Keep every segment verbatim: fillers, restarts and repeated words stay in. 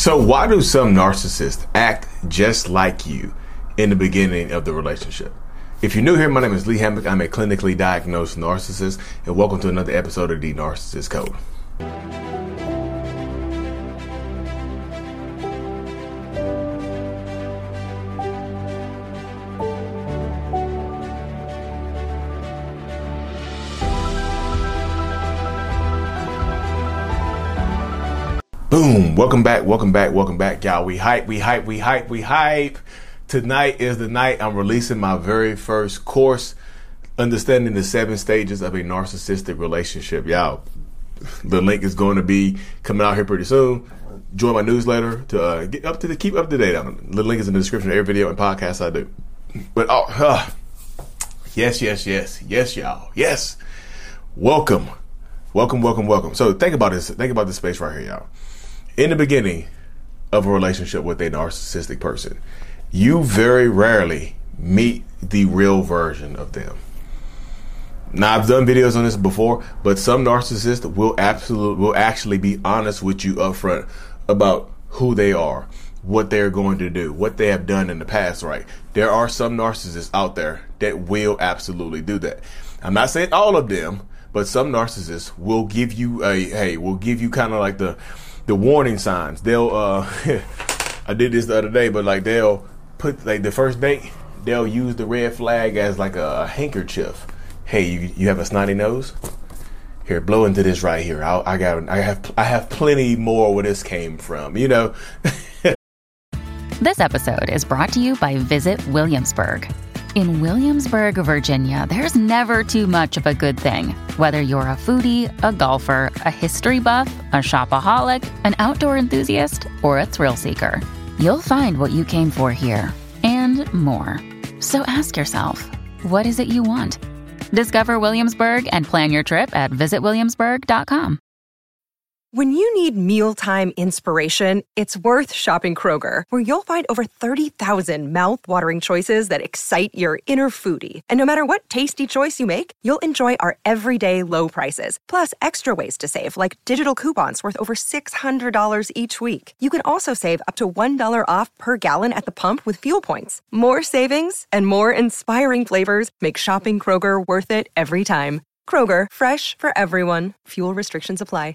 So why do some narcissists act just like you in the beginning of the relationship? If you're new here, my name is Lee Hammock. I'm a clinically diagnosed narcissist, and welcome to another episode of The Narcissist Code. Boom. Welcome back. Welcome back. Welcome back, y'all. We hype. We hype. We hype. We hype. Tonight is the night I'm releasing my very first course, Understanding the Seven Stages of a Narcissistic Relationship. Y'all, the link is going to be coming out here pretty soon. Join my newsletter to uh, get up to the keep up to date on it. The link is in the description of every video and podcast I do. But oh, uh, yes, yes, yes, yes, y'all. Yes. Welcome. Welcome, welcome, welcome. So think about this. Think about this space right here, y'all. In the beginning of a relationship with a narcissistic person, you very rarely meet the real version of them. Now, I've done videos on this before, but some narcissists will absolutely will actually be honest with you up front about who they are, what they're going to do, what they have done in the past, right? There are some narcissists out there that will absolutely do that. I'm not saying all of them, but some narcissists will give you a, hey, will give you kind of like the, the warning signs. They'll, uh, I did this the other day, but like they'll put like the first date, they'll use the red flag as like a, a handkerchief. Hey, you, you have a snotty nose? Here, blow into this right here. I'll, I got, I have, I have plenty more where this came from, you know? This episode is brought to you by Visit Williamsburg. In Williamsburg, Virginia, there's never too much of a good thing. Whether you're a foodie, a golfer, a history buff, a shopaholic, an outdoor enthusiast, or a thrill seeker, you'll find what you came for here and more. So ask yourself, what is it you want? Discover Williamsburg and plan your trip at visit williamsburg dot com. When you need mealtime inspiration, it's worth shopping Kroger, where you'll find over thirty thousand mouth-watering choices that excite your inner foodie. And no matter what tasty choice you make, you'll enjoy our everyday low prices, plus extra ways to save, like digital coupons worth over six hundred dollars each week. You can also save up to one dollar off per gallon at the pump with fuel points. More savings and more inspiring flavors make shopping Kroger worth it every time. Kroger, fresh for everyone. Fuel restrictions apply.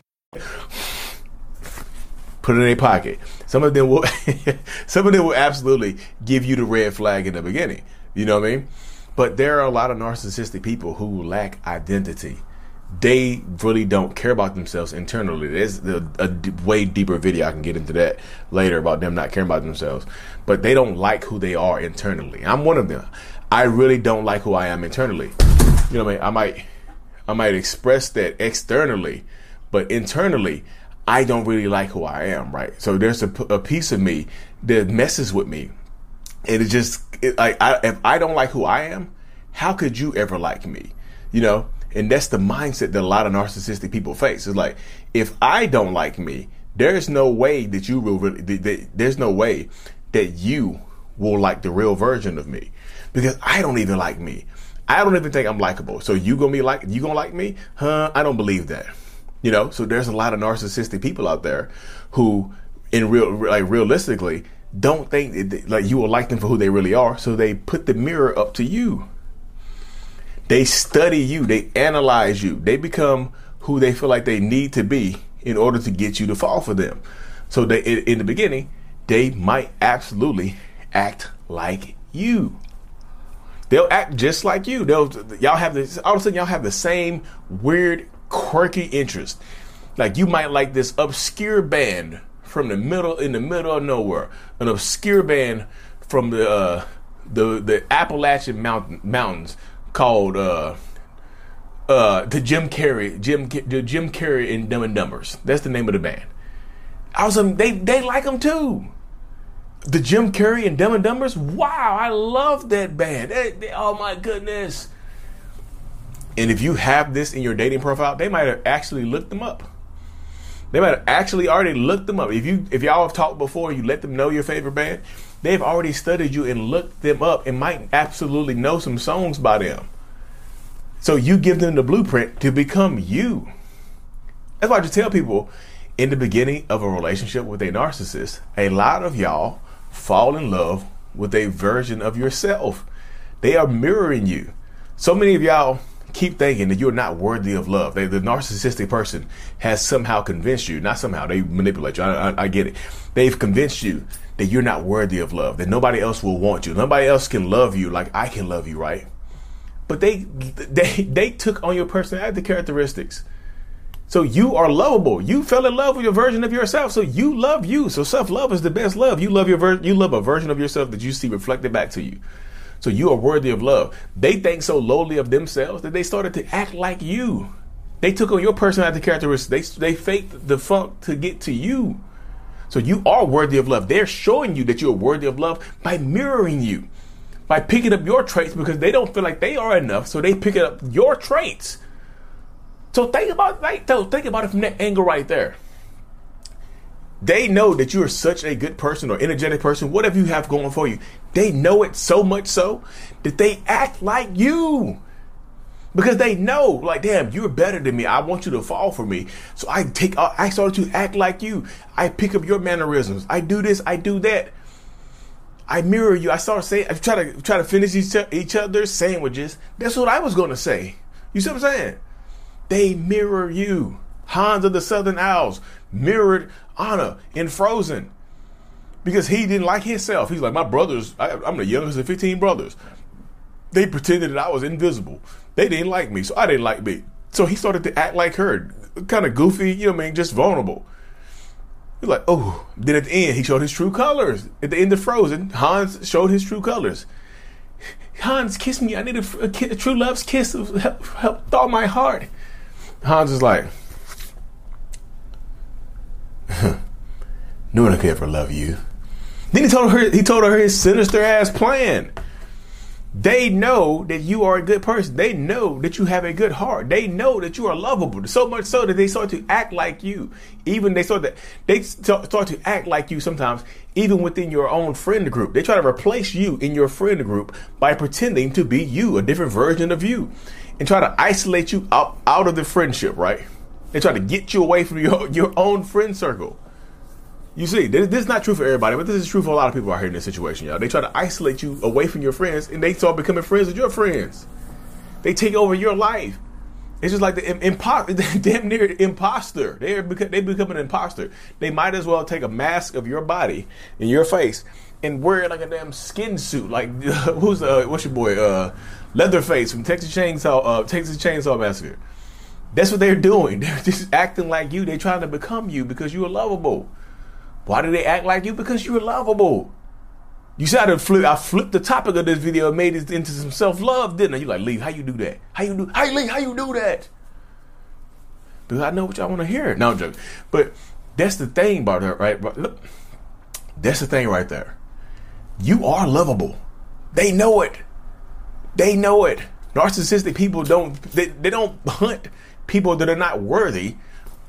Put it in their pocket. Some of them will some of them will absolutely give you the red flag in the beginning. You know what I mean? But there are a lot of narcissistic people who lack identity. They really don't care about themselves internally. There's a, a d- way deeper video. I can get into that later about them not caring about themselves. But they don't like who they are internally. I'm one of them. I really don't like who I am internally. You know what I mean? I might I might express that externally, but internally, I don't really like who I am, right? So there's a, a piece of me that messes with me. And it just, it, like, I, if I don't like who I am, how could you ever like me? You know? And that's the mindset that a lot of narcissistic people face. It's like, if I don't like me, there's no way that you will really, that, that, there's no way that you will like the real version of me. Because I don't even like me. I don't even think I'm likable. So you gonna be like, you gonna like me? Huh? I don't believe that. You know, so there's a lot of narcissistic people out there who, in real, like realistically, don't think that, like you will like them for who they really are. So they put the mirror up to you. They study you. They analyze you. They become who they feel like they need to be in order to get you to fall for them. So they, in, in the beginning, they might absolutely act like you. They'll act just like you. They'll y'all have this. All of a sudden, y'all have the same weird, quirky interest. Like you might like this obscure band from the middle in the middle of nowhere, an obscure band from the uh, the the Appalachian Mountain Mountains called uh, uh, the Jim Carrey Jim the Jim Carrey and Dumb and Dumbers. That's the name of the band. I was um, they they like them too. The Jim Carrey and Dumb and Dumbers. Wow, I love that band. They, they, oh my goodness. And if you have this in your dating profile, they might have actually looked them up. They might have actually already looked them up. If you, if y'all have talked before, you let them know your favorite band, they've already studied you and looked them up and might absolutely know some songs by them. So you give them the blueprint to become you. That's why I just tell people, in the beginning of a relationship with a narcissist, a lot of y'all fall in love with a version of yourself. They are mirroring you. So many of y'all keep thinking that you're not worthy of love. They, the narcissistic person has somehow convinced you, not somehow, they manipulate you. I, I, I get it. They've convinced you that you're not worthy of love, that nobody else will want you. Nobody else can love you like I can love you, right? But they, they, they took on your personality characteristics. So you are lovable. You fell in love with your version of yourself. So you love you. So self-love is the best love. You love your ver- you love a version of yourself that you see reflected back to you. So you are worthy of love. They think so lowly of themselves that they started to act like you. They took on your personality characteristics. They, they faked the funk to get to you. So you are worthy of love. They're showing you that you're worthy of love by mirroring you, by picking up your traits, because they don't feel like they are enough. So they pick up your traits. So think about right though. Think about it from that angle right there. They know that you are such a good person or energetic person, whatever you have going for you. They know it so much so that they act like you. Because they know, like, damn, you're better than me. I want you to fall for me. So I take, I started to act like you. I pick up your mannerisms. I do this, I do that. I mirror you. I start saying, I try to try to finish each, each other's sandwiches. That's what I was going to say. You see what I'm saying? They mirror you. Hans of the Southern Isles mirrored Anna in Frozen because he didn't like himself. He's like, my brothers, I, I'm the youngest of fifteen brothers. They pretended that I was invisible. They didn't like me, so I didn't like me. So he started to act like her, kind of goofy, you know what I mean, just vulnerable. He's like, oh. Then at the end, he showed his true colors. At the end of Frozen, Hans showed his true colors. Hans, kiss me. I need a, a, a true love's kiss. Help, help thaw my heart. Hans is like, no one could ever love you. Then he told her, he told her his sinister ass plan. They know that you are a good person. They know that you have a good heart. They know that you are lovable. So much so that they start to act like you. Even they start to they start to act like you sometimes, even within your own friend group. They try to replace you in your friend group by pretending to be you, a different version of you, and try to isolate you out, out of the friendship, right? They try to get you away from your, your own friend circle. You see, this, this is not true for everybody, but this is true for a lot of people out here in this situation, y'all. They try to isolate you away from your friends, and they start becoming friends with your friends. They take over your life. It's just like the impo- damn near imposter. They're beca- they become an imposter. They might as well take a mask of your body and your face and wear it like a damn skin suit. Like uh, who's uh, what's your boy uh, Leatherface from Texas Chainsaw uh, Texas Chainsaw Massacre. That's what they're doing. They're just acting like you. They're trying to become you because you are lovable. Why do they act like you? Because you're lovable. You see how I flip, I flipped the topic of this video and made it into some self-love, didn't I? You like, Lee, how you do that? How you do? Hey, Lee, how you do that? Because I know what y'all want to hear. No, I'm joking. But that's the thing about her, right? Look, that's the thing right there. You are lovable. They know it. They know it. Narcissistic people don't, they, they don't hunt people that are not worthy.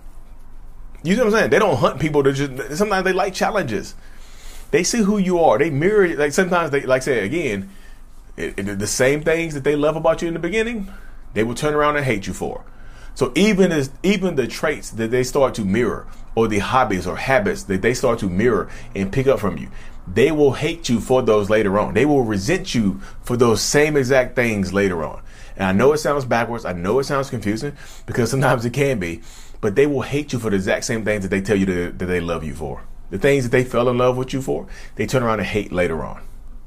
You know what I'm saying? They don't hunt people that just, sometimes they like challenges. They see who you are. They mirror, like sometimes they, like I said, again, it, it, the same things that they love about you in the beginning, they will turn around and hate you for. So even as, even the traits that they start to mirror, or the hobbies or habits that they start to mirror and pick up from you, they will hate you for those later on. They will resent you for those same exact things later on. And I know it sounds backwards. I know it sounds confusing because sometimes it can be. But they will hate you for the exact same things that they tell you that, that they love you for. The things that they fell in love with you for, they turn around and hate later on.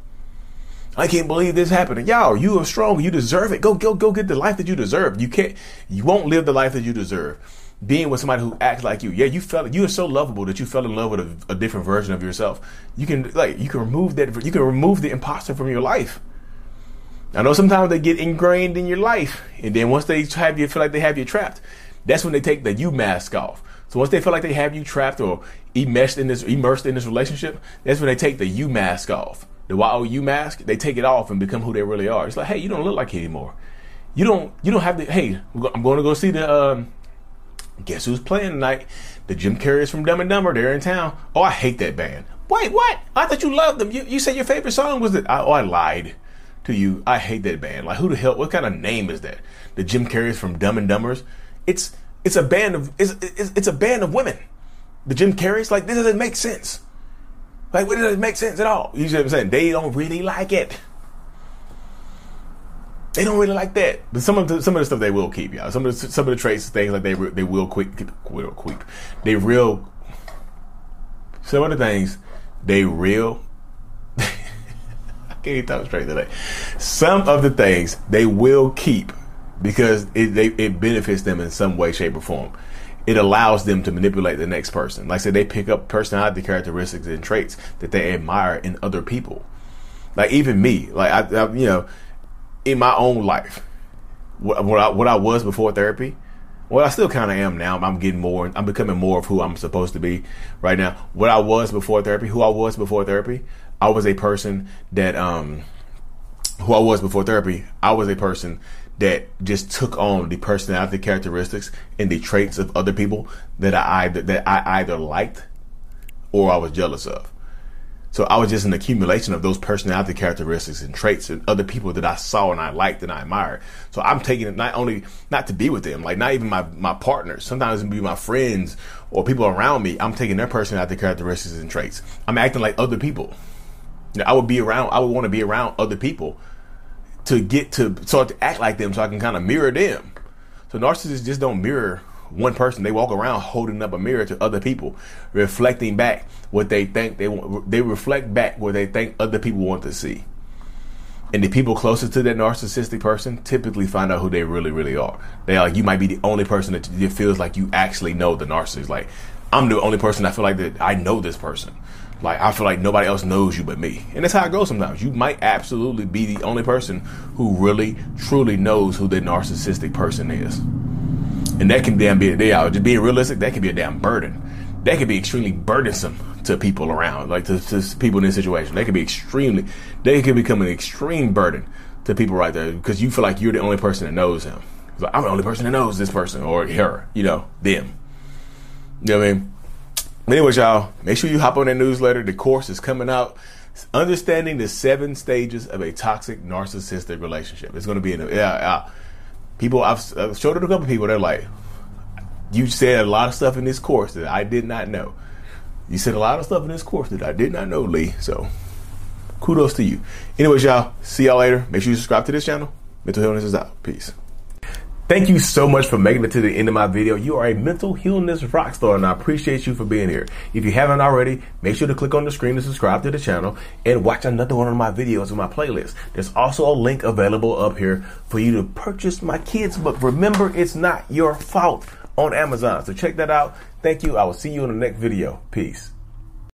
I can't believe this happened. Y'all, you are strong. You deserve it. Go, go, go get the life that you deserve. You can't, you won't live the life that you deserve being with somebody who acts like you. Yeah, you fell, you are so lovable that you fell in love with a, a different version of yourself. You can, like, you can remove that, you can remove the imposter from your life. I know sometimes they get ingrained in your life. And then once they have you, feel like they have you trapped, that's when they take the you mask off. So once they feel like they have you trapped or immersed in this, immersed in this relationship, that's when they take the you mask off. The Y O U mask, they take it off and become who they really are. It's like, hey, you don't look like it anymore. You don't, you don't have the, hey, I'm going to go see the, um, guess who's playing tonight? The Jim Carrey's from Dumb and Dumber. They're in town. Oh, I hate that band. Wait, what? I thought you loved them. You, you said your favorite song was that. I, oh, I lied to you. I hate that band. Like, who the hell, what kind of name is that? The Jim Carrey's from Dumb and Dumbers. It's it's a band of it's, it's it's a band of women. The Jim Carreys, like, this doesn't make sense. Like, it doesn't make sense at all. You see what I'm saying? They don't really like it. They don't really like that. But some of the some of the stuff they will keep, y'all. Some of the some of the traits, things like they they will quick, will quick. They real. Some of the things they real. I can't even talk straight today. Some of the things they will keep because it they, it benefits them in some way, shape, or form. It allows them to manipulate the next person. Like I said, they pick up personality characteristics and traits that they admire in other people. Like even me, like I, I you know. In my own life, what, what, I, what I was before therapy, well, I still kind of am now. I'm getting more, I'm becoming more of who I'm supposed to be right now. What I was before therapy, who I was before therapy, I was a person that, um, who I was before therapy, I was a person that just took on the personality characteristics and the traits of other people that I either, that I either liked or I was jealous of. So I was just an accumulation of those personality characteristics and traits and other people that I saw and I liked and I admired. So I'm taking it not only not to be with them, like not even my, my partners, sometimes it be my friends or people around me. I'm taking their personality characteristics and traits. I'm acting like other people. You know, I would be around, I would want to be around other people to get to start to act like them so I can kind of mirror them. So narcissists just don't mirror one person. They walk around holding up a mirror to other people, reflecting back what they think they want. They reflect back what they think other people want to see. And the people closest to that narcissistic person typically find out who they really, really are. They are like, you might be the only person that it feels like you actually know the narcissist. Like, I'm the only person I feel like that I know this person. Like, I feel like nobody else knows you but me. And that's how it goes sometimes. You might absolutely be the only person who really, truly knows who the narcissistic person is. And that can damn be, they are just being realistic, that can be a damn burden. That can be extremely burdensome to people around, like to, to people in this situation. They can be extremely, they can become an extreme burden to people right there because you feel like you're the only person that knows him. It's like, I'm the only person that knows this person or her, you know, them. You know what I mean? Anyways, y'all, make sure you hop on that newsletter. The course is coming out. Understanding the seven stages of a toxic narcissistic relationship. It's going to be in a, yeah, yeah. People, I've, I've showed it to a couple people. They're like, you said a lot of stuff in this course that I did not know. You said a lot of stuff in this course that I did not know, Lee. So kudos to you. Anyways, y'all, see y'all later. Make sure you subscribe to this channel. Mental Healness is out. Peace. Thank you so much for making it to the end of my video. You are a mental healness rock star, and I appreciate you for being here. If you haven't already, make sure to click on the screen to subscribe to the channel and watch another one of my videos in my playlist. There's also a link available up here for you to purchase my kids' book, Remember It's Not Your Fault, on Amazon. So check that out. Thank you. I will see you in the next video. Peace.